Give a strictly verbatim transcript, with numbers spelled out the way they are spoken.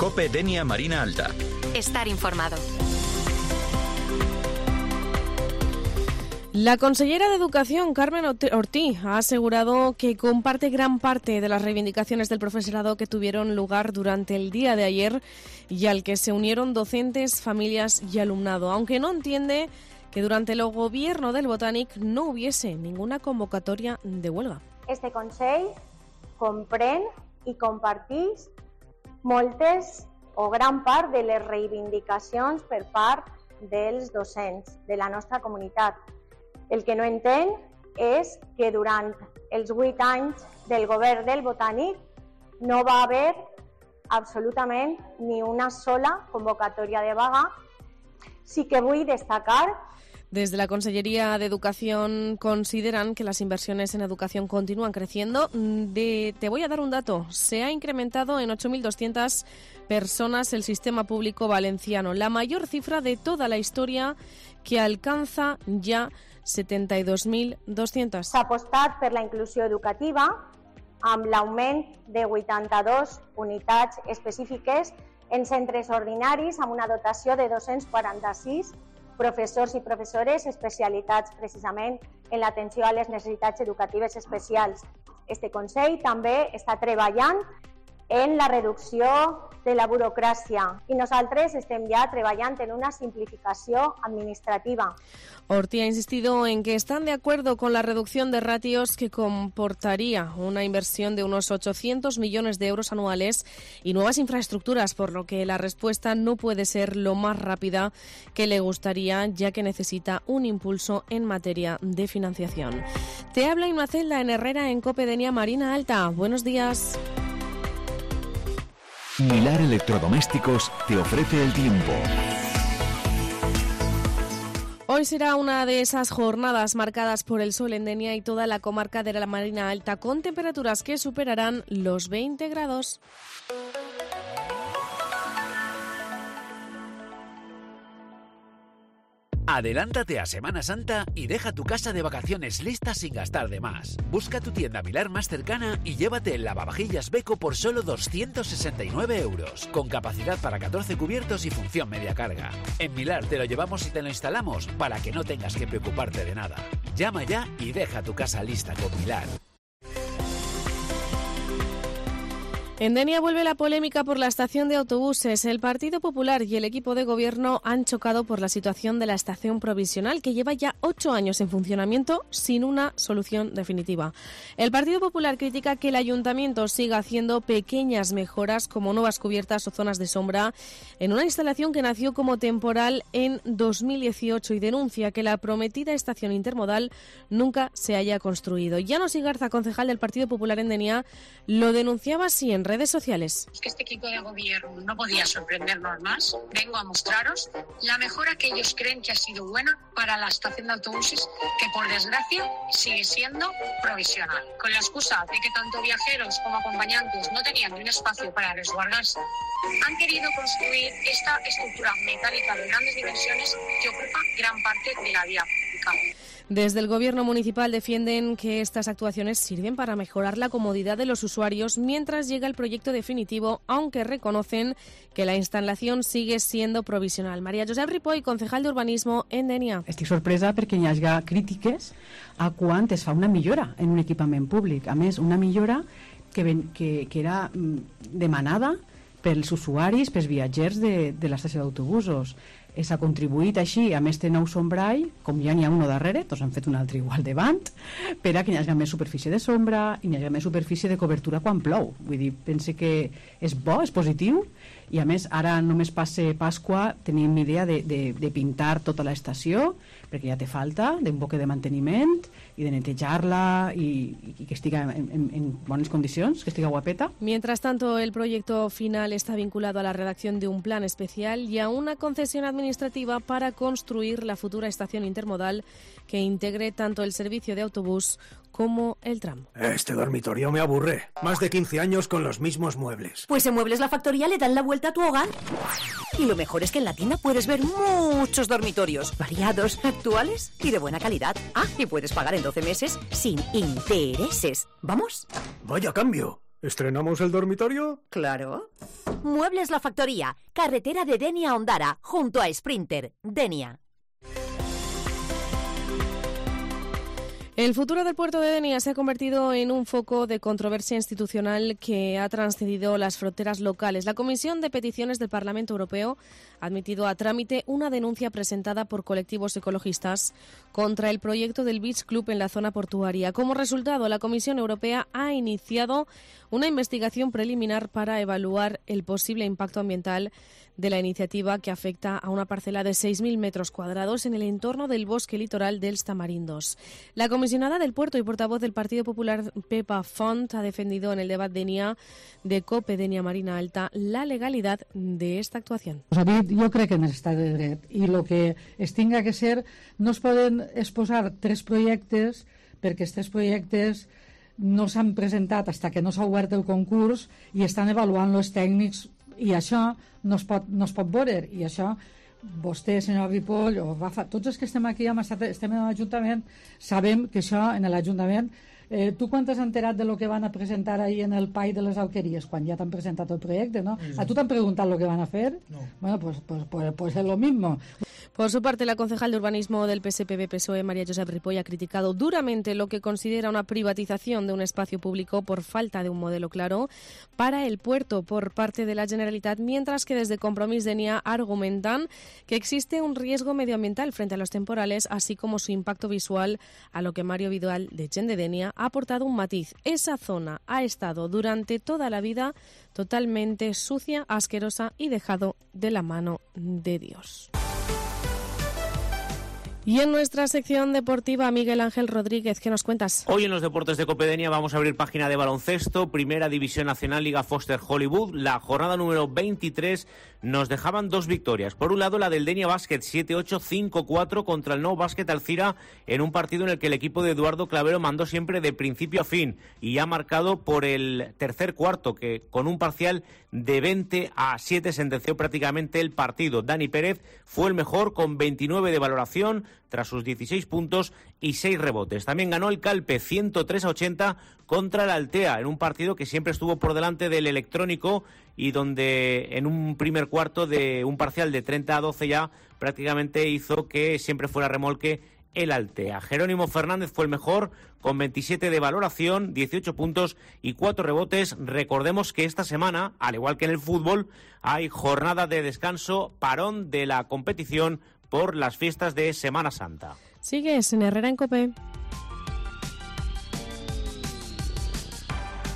COPE Denia Marina Alta. Estar informado. La consellera de Educación, Carmen Ortiz, ha asegurado que comparte gran parte de las reivindicaciones del profesorado que tuvieron lugar durante el día de ayer y al que se unieron docentes, familias y alumnado, aunque no entiende que durante el gobierno del Botànic no hubiese ninguna convocatoria de huelga. Este Consell comprèn i compartís moltes o gran part de les reivindicacions per part dels docents de la nostra comunitat. El que no entén és que durant els vuit anys del govern del Botànic no va haver absolutament ni una sola convocatòria de vaga. Sí que vull destacar. Desde la Consellería de Educación consideran que las inversiones en educación continúan creciendo. De, te voy a dar un dato. Se ha incrementado en ocho mil doscientas personas el sistema público valenciano, la mayor cifra de toda la historia, que alcanza ya setenta y dos mil doscientas. S'ha apostat per la inclusió educativa amb l'augment de vuitanta-dos unitats específiques en centres ordinaris amb una dotació de dos-cents quaranta-sis professors i professores especialitats precisament en l'atenció a les necessitats educatives especials. Este Consell també està treballant en la reducció de la burocràcia i nosaltres estem ja treballant en una simplificació administrativa. Ortiz ha insistido en que están de acuerdo con la reducción de ratios que comportaría una inversión de unos ochocientos millones de euros anuales y nuevas infraestructuras, por lo que la respuesta no puede ser lo más rápida que le gustaría, ya que necesita un impulso en materia de financiación. Te habla Inmacelda en Herrera en COPE Denia Marina Alta. Buenos días. Milar Electrodomésticos te ofrece el tiempo. Hoy será una de esas jornadas marcadas por el sol en Denia y toda la comarca de la Marina Alta, con temperaturas que superarán los veinte grados. Adelántate a Semana Santa y deja tu casa de vacaciones lista sin gastar de más. Busca tu tienda Milar más cercana y llévate el lavavajillas Beko por solo doscientos sesenta y nueve euros, con capacidad para catorce cubiertos y función media carga. En Milar te lo llevamos y te lo instalamos para que no tengas que preocuparte de nada. Llama ya y deja tu casa lista con Milar. En Denia vuelve la polémica por la estación de autobuses. El Partido Popular y el equipo de gobierno han chocado por la situación de la estación provisional, que lleva ya ocho años en funcionamiento sin una solución definitiva. El Partido Popular critica que el ayuntamiento siga haciendo pequeñas mejoras como nuevas cubiertas o zonas de sombra en una instalación que nació como temporal en dos mil dieciocho y denuncia que la prometida estación intermodal nunca se haya construido. Llanos Igarza, concejal del Partido Popular en Denia, lo denunciaba así en redes sociales. Es que este equipo de gobierno no podía sorprendernos más. Vengo a mostraros la mejora que ellos creen que ha sido buena para la estación de autobuses, que por desgracia sigue siendo provisional. Con la excusa de que tanto viajeros como acompañantes no tenían ni un espacio para resguardarse, han querido construir esta estructura metálica de grandes dimensiones que ocupa gran parte de la vía pública. Desde el Gobierno municipal defienden que estas actuaciones sirven para mejorar la comodidad de los usuarios mientras llega el proyecto definitivo, aunque reconocen que la instalación sigue siendo provisional. María Josep Ripoll, concejal de urbanismo en Denia. Estic sorpresa perquè hi hagi crítiques a quan es fa una millora en un equipament públic. A més, una millora que, ven, que, que era demanada pels usuaris, pels viatgers de, de l'estació d'autobusos. S'ha contribuït així, a més té nou sombrall, com ja n'hi ha uno darrere, doncs han fet un altre igual davant, per a que hi hagi més superfície de sombra i hi hagi més superfície de cobertura quan plou. Vull dir, pense que és bo, és positiu, i a més ara només passe Pasqua tenim idea de, de, de pintar tota l'estació, perquè ja té falta d'un poc de manteniment i de netejar-la i, i que estigui en, en, en bones condicions, que estigui guapeta. Mientras tanto, el proyecto final está vinculado a la redacción de un plan especial y a una concesión administrativa para construir la futura estación intermodal que integre tanto el servicio de autobús como el tram. Este dormitorio me aburre. Más de quince años con los mismos muebles. Pues en Muebles La Factoría le dan la vuelta a tu hogar. Y lo mejor es que en la tienda puedes ver muchos dormitorios, variados, actuales y de buena calidad. Ah, y puedes pagar en doce meses sin intereses. ¿Vamos? Vaya cambio. ¿Estrenamos el dormitorio? Claro. Muebles La Factoría, carretera de Denia a Ondara, junto a Sprinter. Denia. El futuro del puerto de Denia se ha convertido en un foco de controversia institucional que ha trascendido las fronteras locales. La Comisión de Peticiones del Parlamento Europeo ha admitido a trámite una denuncia presentada por colectivos ecologistas contra el proyecto del Beach Club en la zona portuaria. Como resultado, la Comisión Europea ha iniciado una investigación preliminar para evaluar el posible impacto ambiental de la iniciativa, que afecta a una parcela de seis mil metros cuadrados en el entorno del bosque litoral dels Tamarindos. La comisionada del puerto y portavoz del Partido Popular, Pepa Font, ha defendido en el debate Denia de COPE Denia Marina Alta la legalidad de esta actuación. Jo crec en l'estat de dret, i el que es tinga que ser, no es poden exposar tres projectes perquè aquests projectes no s'han presentat fins que no s'ha obert el concurs i estan avaluant els tècnics, i això no es pot, no es pot veure, i això vostè, senyor Ripoll, o Rafa, tots els que estem aquí hem estat, estem en l'Ajuntament, sabem que això en l'Ajuntament, eh, tu quan t'has enterat de lo que van a presentar ahí en el P A I de les Alqueries, quan ja t'han presentat el projecte, no? Mm. ¿A tu t'han preguntat lo que van a fer? No. Bueno, pues, pues, pues, pues es lo mismo. Por su parte, la concejal de urbanismo del P S P B-P S O E, María Josep Ripoll, ha criticado duramente lo que considera una privatización de un espacio público por falta de un modelo claro para el puerto por parte de la Generalitat, mientras que desde Compromís Denia argumentan que existe un riesgo medioambiental frente a los temporales, así como su impacto visual, a lo que Mario Vidal, de Gen de Denia, ha aportado un matiz. Esa zona ha estado durante toda la vida totalmente sucia, asquerosa y dejado de la mano de Dios. Y en nuestra sección deportiva, Miguel Ángel Rodríguez, ¿qué nos cuentas? Hoy en los deportes de COPE Denia vamos a abrir página de baloncesto, Primera División Nacional, Liga Foster Hollywood. La jornada número veintitrés nos dejaban dos victorias. Por un lado, la del Denia Basket, siete ocho, cinco cuatro contra el Nou Basket Alcira, en un partido en el que el equipo de Eduardo Clavero mandó siempre de principio a fin y ha marcado por el tercer cuarto, que con un parcial de veinte a siete sentenció prácticamente el partido. Dani Pérez fue el mejor con veintinueve de valoración tras sus dieciséis puntos y seis rebotes. También ganó el Calpe ciento tres a ochenta contra el Altea, en un partido que siempre estuvo por delante del Electrónico y donde en un primer cuarto de un parcial de treinta a doce ya prácticamente hizo que siempre fuera remolque el Altea. Jerónimo Fernández fue el mejor con veintisiete de valoración, dieciocho puntos y cuatro rebotes. Recordemos que esta semana, al igual que en el fútbol, hay jornada de descanso, parón de la competición por las fiestas de Semana Santa. Sigues en Herrera en COPE.